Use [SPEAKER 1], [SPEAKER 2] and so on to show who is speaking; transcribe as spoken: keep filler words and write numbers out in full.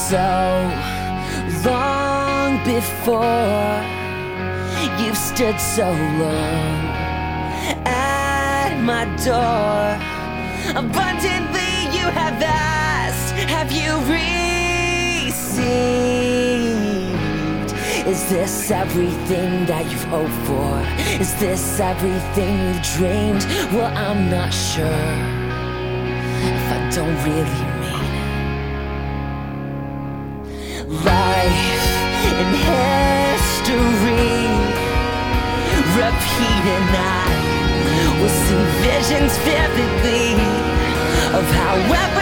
[SPEAKER 1] so long before. You've stood so long at my door. Abundantly you have asked, have you received? Is this everything that you've hoped for? Is this everything you dreamed? Well, I'm not sure if I don't really mean it. Life and history repeat, and I will see visions vividly of however